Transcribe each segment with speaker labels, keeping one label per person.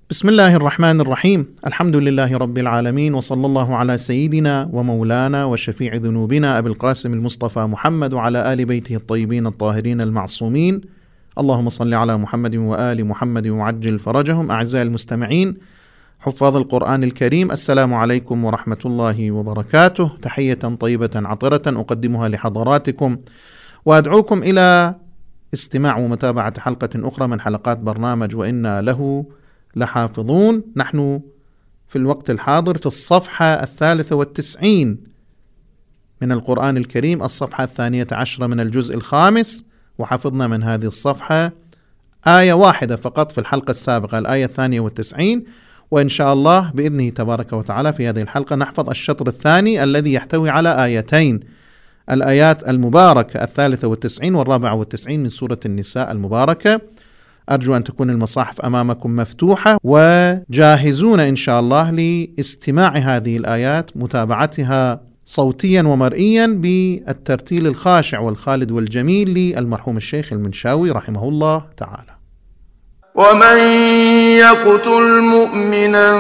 Speaker 1: بسم الله الرحمن الرحيم. الحمد لله رب العالمين، وصلى الله على سيدنا ومولانا وشفيع ذنوبنا أبي القاسم المصطفى محمد وعلى آل بيته الطيبين الطاهرين المعصومين. اللهم صل على محمد وآل محمد وعجل فرجهم. أعزائي المستمعين حفاظ القرآن الكريم، السلام عليكم ورحمة الله وبركاته. تحية طيبة عطرة أقدمها لحضراتكم، وأدعوكم إلى استماع ومتابعة حلقة أخرى من حلقات برنامج وإنا له لحافظون. نحن في الوقت الحاضر في الصفحة 93 من القرآن الكريم، الصفحة 12 من الجزء 5، وحفظنا من هذه الصفحة آية واحدة فقط في الحلقة السابقة، الآية 92، وإن شاء الله بإذنه تبارك وتعالى في هذه الحلقة نحفظ الشطر الثاني الذي يحتوي على آيتين، الآيات المباركة 93 و94 من سورة النساء المباركة. أرجو أن تكون المصاحف أمامكم مفتوحة وجاهزون إن شاء الله لاستماع هذه الآيات، متابعتها صوتيا ومرئيا بالترتيل الخاشع والخالد والجميل للمرحوم الشيخ المنشاوي رحمه الله تعالى.
Speaker 2: ومن يقتل مؤمنا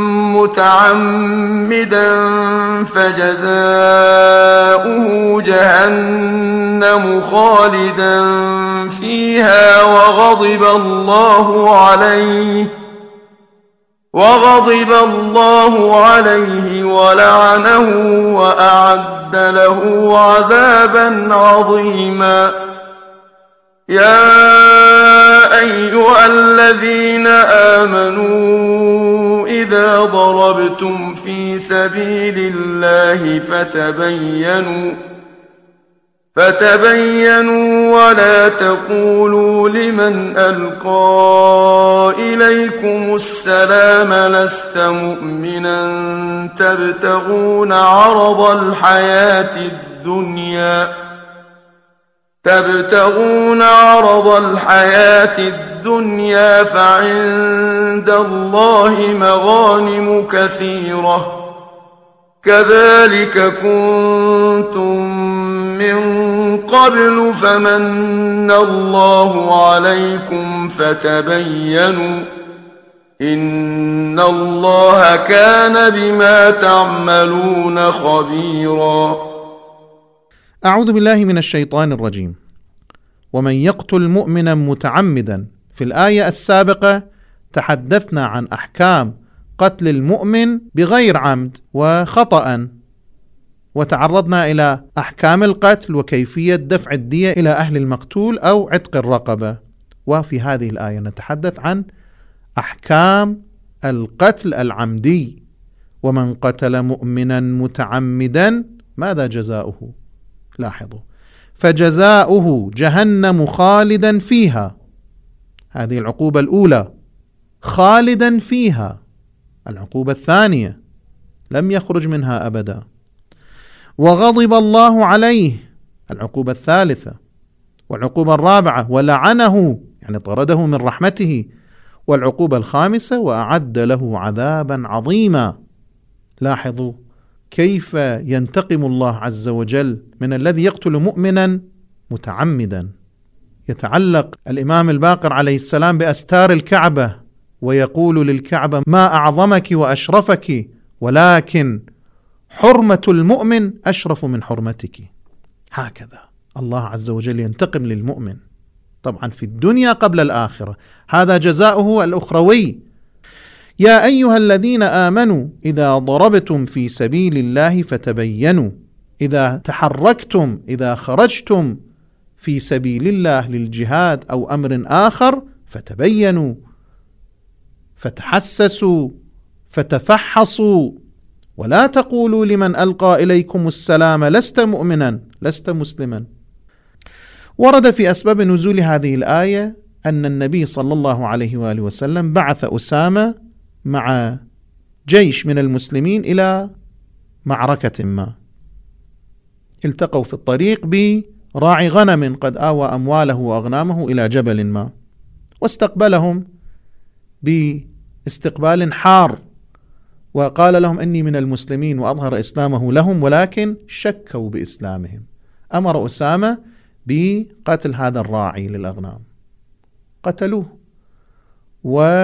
Speaker 2: متعمدا فجزاؤه جهنم خالدا فيها وغضب الله عليه ولعنه وأعد له عذابا عظيما. يا أيها الذين آمنوا إذا ضربتم في سبيل الله فتبينوا ولا تقولوا لمن ألقى إليكم السلام لست مؤمنا تبتغون عرض الحياة الدنيا فعند الله مغانم كثيرة كذلك كنتم من قبل فمن الله عليكم فتبينوا إن الله كان بما تعملون خبيرا.
Speaker 1: أعوذ بالله من الشيطان الرجيم. ومن يقتل مؤمنا متعمدا، في الآية السابقة تحدثنا عن أحكام قتل المؤمن بغير عمد وخطأ، وتعرضنا إلى أحكام القتل وكيفية دفع الدية إلى أهل المقتول أو عتق الرقبة. وفي هذه الآية نتحدث عن أحكام القتل العمدي. ومن قتل مؤمنا متعمدا ماذا جزاؤه؟ لاحظوا، فجزاؤه جهنم خالدا فيها، هذه العقوبة الأولى، خالدا فيها. العقوبة الثانية لم يخرج منها أبدا. وغضب الله عليه، العقوبة الثالثة. والعقوبة الرابعة ولعنه، يعني طرده من رحمته. والعقوبة الخامسة وأعد له عذابا عظيما. لاحظوا كيف ينتقم الله عز وجل من الذي يقتل مؤمنا متعمدا. يتعلق الإمام الباقر عليه السلام بأستار الكعبة ويقول للكعبة: ما أعظمك وأشرفك، ولكن حرمة المؤمن أشرف من حرمتك. هكذا الله عز وجل ينتقم للمؤمن، طبعا في الدنيا قبل الآخرة، هذا جزاؤه الأخروي. يا أيها الذين آمنوا إذا ضربتم في سبيل الله فتبينوا، إذا تحركتم، إذا خرجتم في سبيل الله للجهاد أو أمر آخر فتبينوا، فتحسسوا، فتفحصوا، ولا تقولوا لمن ألقى إليكم السلام لست مؤمنا لست مسلما. ورد في أسباب نزول هذه الآية أن النبي صلى الله عليه وآله وسلم بعث أسامة مع جيش من المسلمين إلى معركة ما، التقوا في الطريق براعي غنم قد آوى أمواله وأغنامه إلى جبل ما، واستقبلهم باستقبال حار، وقال لهم إني من المسلمين، وأظهر إسلامه لهم، ولكن شكوا بإسلامهم. أمر أسامة بقتل هذا الراعي للأغنام، قتلوه،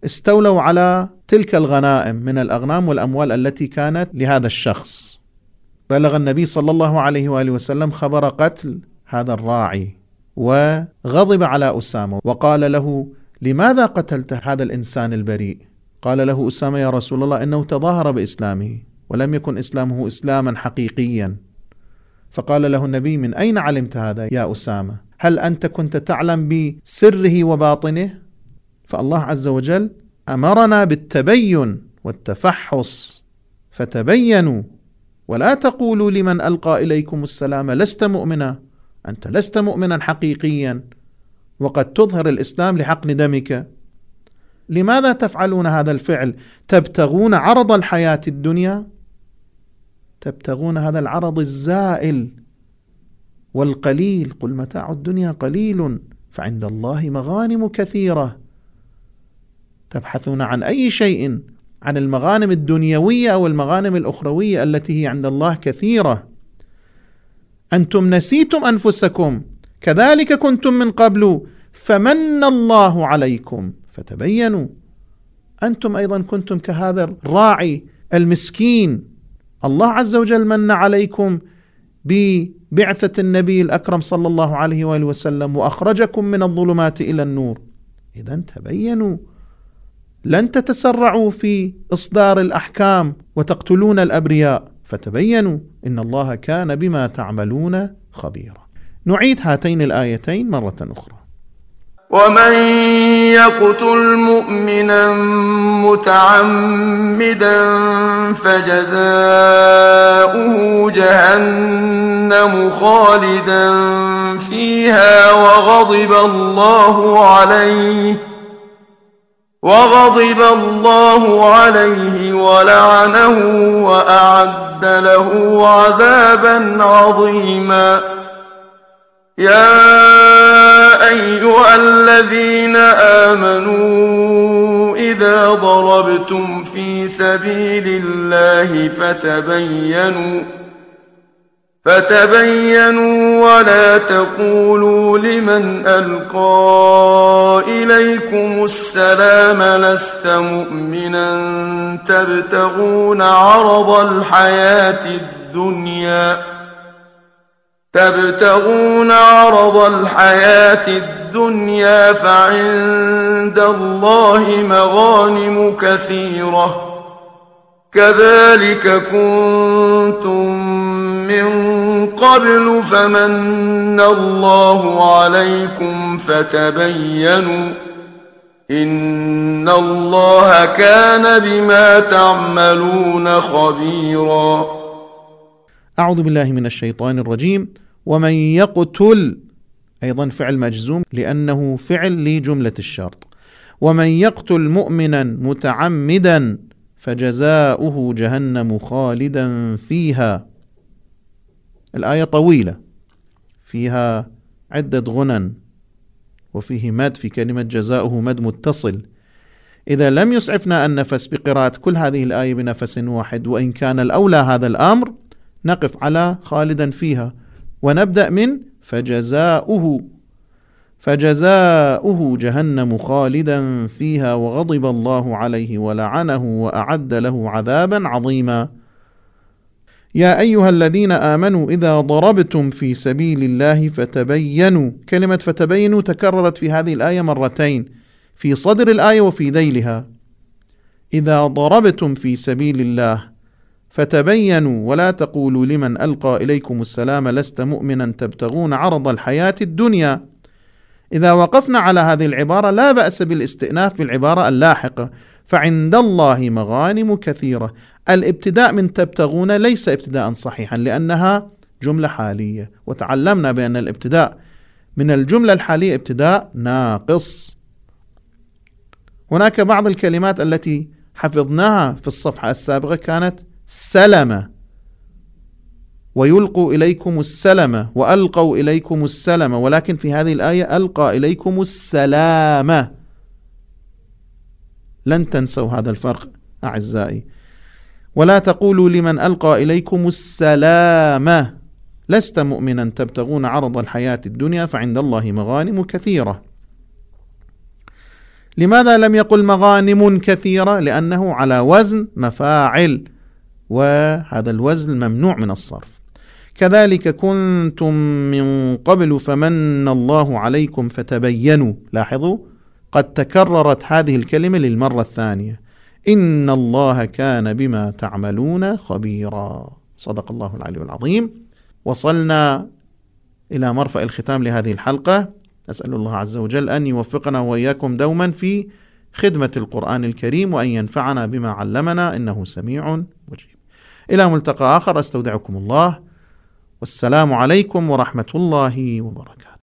Speaker 1: استولوا على تلك الغنائم من الأغنام والأموال التي كانت لهذا الشخص. بلغ النبي صلى الله عليه وآله وسلم خبر قتل هذا الراعي، وغضب على أسامة وقال له: لماذا قتلت هذا الإنسان البريء؟ قال له أسامة: يا رسول الله، إنه تظاهر بإسلامه ولم يكن إسلامه إسلاما حقيقيا. فقال له النبي: من أين علمت هذا يا أسامة؟ هل أنت كنت تعلم بسره وباطنه؟ فالله عز وجل أمرنا بالتبين والتفحص، فتبينوا ولا تقولوا لمن ألقى إليكم السلام لست مؤمنا، أنت لست مؤمنا حقيقيا وقد تظهر الإسلام لحقن دمك. لماذا تفعلون هذا الفعل؟ تبتغون عرض الحياة الدنيا، تبتغون هذا العرض الزائل والقليل. قل متاع الدنيا قليل فعند الله مغانم كثيرة. تبحثون عن أي شيء، عن المغانم الدنيوية أو المغانم الأخروية التي هي عند الله كثيرة. أنتم نسيتم أنفسكم كذلك كنتم من قبل فمن الله عليكم فتبينوا. أنتم أيضا كنتم كهذا الراعي المسكين، الله عز وجل من عليكم ببعثة النبي الأكرم صلى الله عليه وآله وسلم وأخرجكم من الظلمات إلى النور. إذن تبينوا، لن تتسرعوا في إصدار الأحكام وتقتلون الأبرياء، فتبينوا إن الله كان بما تعملون خبيرا. نعيد هاتين الآيتين مرة أخرى.
Speaker 2: ومن يقتل مؤمنا متعمدا فجزاؤه جهنم خالدا فيها وغضب الله عليه ولعنه وأعد له عذابا عظيما. يا أيها الذين آمنوا إذا ضربتم في سبيل الله فتبينوا ولا تقولوا لمن ألقى إليكم السلام لست مؤمنا تبتغون عرض الحياة الدنيا فعند الله مغانم كثيرة كذلك كنتم من قبل فمن الله عليكم فتبينوا إن الله كان بما تعملون خبيرا.
Speaker 1: أعوذ بالله من الشيطان الرجيم. ومن يقتل أيضا فعل مجزوم لأنه فعل لجملة الشرط. ومن يقتل مؤمنا متعمدا فجزاؤه جهنم خالدا فيها. الآية طويلة فيها عدة غنن وفيه مد في كلمة جزاؤه مد متصل. إذا لم يسعفنا النفس بقراءة كل هذه الآية بنفس واحد، وإن كان الأولى هذا الأمر، نقف على خالدا فيها ونبدأ من فجزاؤه جهنم خالدا فيها وغضب الله عليه ولعنه وأعد له عذابا عظيما. يا أيها الذين آمنوا إذا ضربتم في سبيل الله فتبينوا. كلمة فتبينوا تكررت في هذه الآية مرتين، في صدر الآية وفي ذيلها. إذا ضربتم في سبيل الله فتبينوا ولا تقولوا لمن ألقى إليكم السلام لست مؤمنا تبتغون عرض الحياة الدنيا. إذا وقفنا على هذه العبارة لا بأس بالاستئناف بالعبارة اللاحقة، فعند الله مغانم كثيرة. الابتداء من تبتغون ليس ابتداء صحيحا لأنها جملة حالية، وتعلمنا بأن الابتداء من الجملة الحالية ابتداء ناقص. هناك بعض الكلمات التي حفظناها في الصفحة السابقة كانت سلمة، ويلقوا إليكم السلمة وألقوا إليكم السلمة، ولكن في هذه الآية ألقى إليكم السلامة. لن تنسوا هذا الفرق أعزائي. ولا تقولوا لمن ألقى إليكم السلامة لست مؤمنا تبتغون عرض الحياة الدنيا فعند الله مغانم كثيرة. لماذا لم يقل مغانم كثيرة؟ لأنه على وزن مفاعل، وهذا الوزن ممنوع من الصرف. كذلك كنتم من قبل فمن الله عليكم فتبينوا. لاحظوا قد تكررت هذه الكلمة للمرة الثانية. إن الله كان بما تعملون خبيرا. صدق الله العلي العظيم. وصلنا إلى مرفأ الختام لهذه الحلقة. أسأل الله عز وجل أن يوفقنا وإياكم دوما في خدمة القرآن الكريم، وأن ينفعنا بما علمنا، إنه سميع مجيب. إلى ملتقى آخر، أستودعكم الله، والسلام عليكم ورحمة الله وبركاته.